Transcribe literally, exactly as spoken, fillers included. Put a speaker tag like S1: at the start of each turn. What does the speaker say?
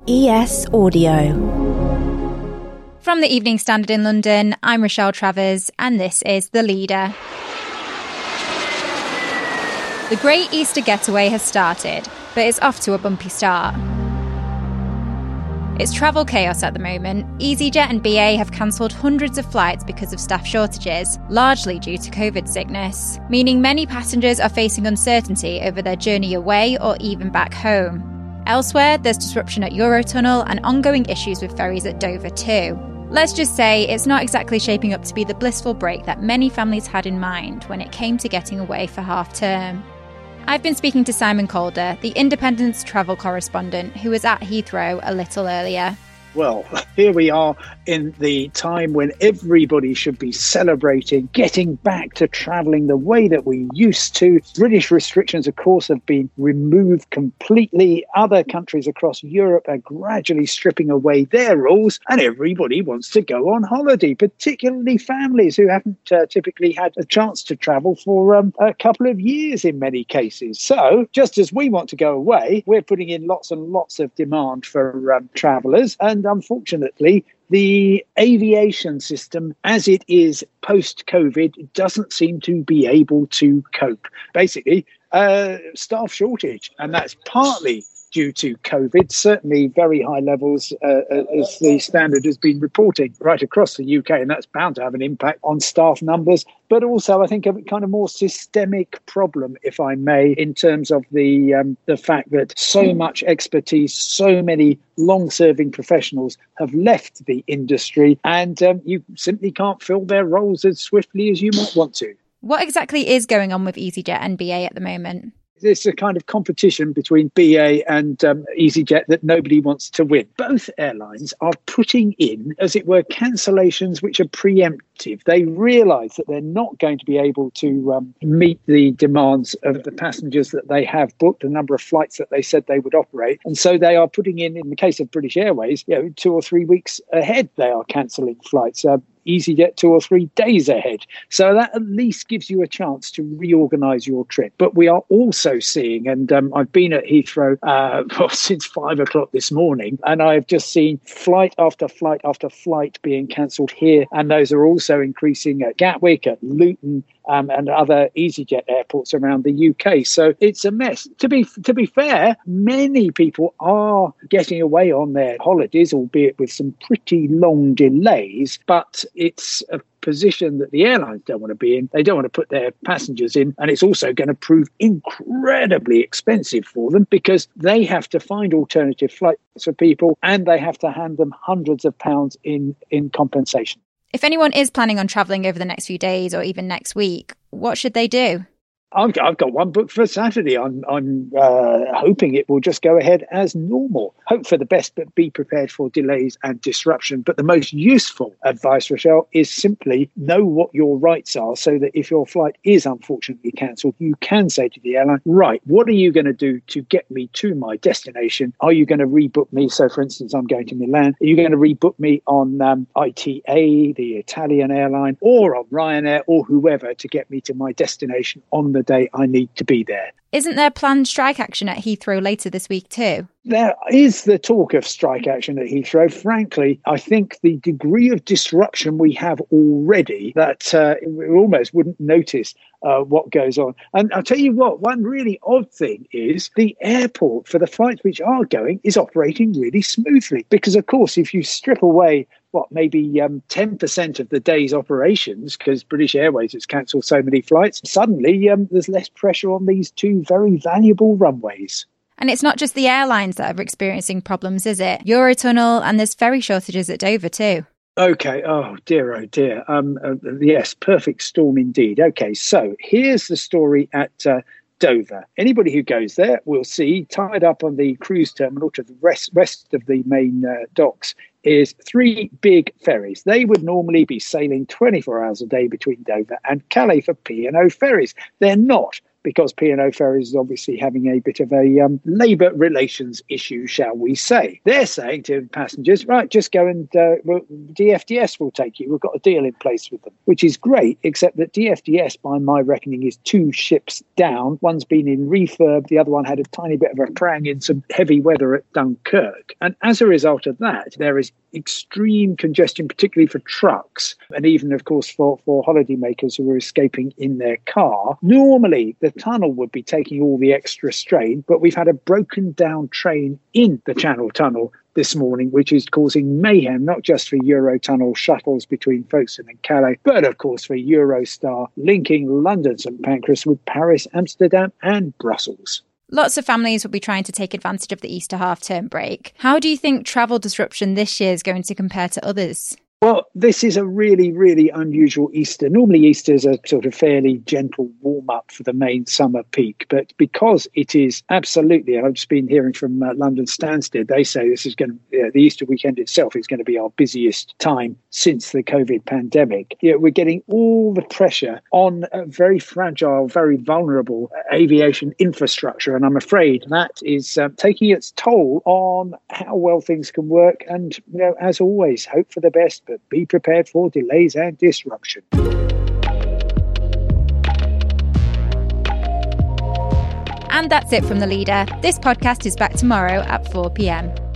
S1: E S Audio.
S2: From the Evening Standard in London, I'm Rochelle Travers, and this is The Leader. The Great Easter Getaway has started, but it's off to a bumpy start. It's travel chaos at the moment. EasyJet and B A have cancelled hundreds of flights because of staff shortages, largely due to COVID sickness, meaning many passengers are facing uncertainty over their journey away or even back home. Elsewhere, there's disruption at Eurotunnel and ongoing issues with ferries at Dover too. Let's just say it's not exactly shaping up to be the blissful break that many families had in mind when it came to getting away for half term. I've been speaking to Simon Calder, the Independent's travel correspondent, who was at Heathrow a little earlier.
S3: Well, here we are in the time when everybody should be celebrating getting back to travelling the way that we used to. British restrictions, of course, have been removed completely. Other countries across Europe are gradually stripping away their rules, and everybody wants to go on holiday, particularly families who haven't uh, typically had a chance to travel for um, a couple of years in many cases. So just as we want to go away, we're putting in lots and lots of demand for um, travellers. And And unfortunately, the aviation system, as it is post-COVID, doesn't seem to be able to cope. Basically, uh, staff shortage, and that's partly due to COVID, certainly very high levels uh, as the Standard has been reporting right across the U K, and that's bound to have an impact on staff numbers, but also I think a kind of more systemic problem, if I may, in terms of the um, the fact that so much expertise, so many long-serving professionals have left the industry, and um, you simply can't fill their roles as swiftly as you might want to.
S2: What exactly is going on with EasyJet and B A at the moment?
S3: There's a kind of competition between B A and um, EasyJet that nobody wants to win. Both airlines are putting in, as it were, cancellations which are preemptive. They realise that they're not going to be able to um, meet the demands of the passengers that they have booked, the number of flights that they said they would operate. And so they are putting in, in the case of British Airways, you know, two or three weeks ahead, they are cancelling flights. Uh, EasyJet two or three days ahead. So that at least gives you a chance to reorganise your trip. But we are also seeing, and um, I've been at Heathrow uh, well, since five o'clock this morning, and I've just seen flight after flight after flight being cancelled here. And those are also increasing at Gatwick, at Luton, Um, and other EasyJet airports around the U K. So it's a mess. To be to be fair, many people are getting away on their holidays, albeit with some pretty long delays, but it's a position that the airlines don't want to be in. They don't want to put their passengers in, and it's also going to prove incredibly expensive for them because they have to find alternative flights for people, and they have to hand them hundreds of pounds in, in compensation.
S2: If anyone is planning on travelling over the next few days or even next week, what should they do?
S3: I've got, I've got one booked for Saturday. I'm, I'm uh, hoping it will just go ahead as normal. Hope for the best, but be prepared for delays and disruption. But the most useful advice, Rochelle, is simply know what your rights are so that if your flight is unfortunately cancelled, you can say to the airline, right, what are you going to do to get me to my destination? Are you going to rebook me? So, for instance, I'm going to Milan. Are you going to rebook me on um, I T A, the Italian airline, or on Ryanair or whoever to get me to my destination on the day I need to be there?
S2: Isn't there planned strike action at Heathrow later this week too?
S3: There is the talk of strike action at Heathrow. Frankly, I think the degree of disruption we have already that uh, we almost wouldn't notice uh, what goes on. And I'll tell you what, one really odd thing is the airport for the flights which are going is operating really smoothly. Because, of course, if you strip away what, maybe um, ten percent of the day's operations, because British Airways has cancelled so many flights, suddenly um, there's less pressure on these two very valuable runways.
S2: And it's not just the airlines that are experiencing problems, is it? Eurotunnel, and there's ferry shortages at Dover too.
S3: Okay. Oh, dear, oh, dear. Um, uh, yes, perfect storm indeed. Okay, so here's the story at uh, Dover. Anybody who goes there will see tied up on the cruise terminal to the rest, rest of the main uh, docks is three big ferries. They would normally be sailing twenty-four hours a day between Dover and Calais for P and O ferries. They're not. because P and O Ferries is obviously having a bit of a um, labour relations issue, shall we say. They're saying to passengers, right, just go and uh, well, D F D S will take you. We've got a deal in place with them, which is great, except that D F D S, by my reckoning, is two ships down. One's been in refurb. The other one had a tiny bit of a prang in some heavy weather at Dunkirk. And as a result of that, there is extreme congestion, particularly for trucks, and even, of course, for, for holidaymakers who are escaping in their car. Normally, the tunnel would be taking all the extra strain, but we've had a broken down train in the Channel Tunnel this morning, which is causing mayhem, not just for Eurotunnel shuttles between Folkestone and Calais, but of course for Eurostar linking London St Pancras with Paris, Amsterdam and Brussels.
S2: Lots of families will be trying to take advantage of the Easter half-term break. How do you think travel disruption this year is going to compare to others?
S3: Well, this is a really, really unusual Easter. Normally, Easter is a sort of fairly gentle warm-up for the main summer peak. But because it is absolutely, I've just been hearing from uh, London Stansted, they say this is going to, uh, the Easter weekend itself is going to be our busiest time since the COVID pandemic. You know, we're getting all the pressure on a very fragile, very vulnerable aviation infrastructure. And I'm afraid that is uh, taking its toll on how well things can work. And, you know, as always, hope for the best, but be prepared for delays and disruption.
S2: And that's it from The Leader. This podcast is back tomorrow at four p.m.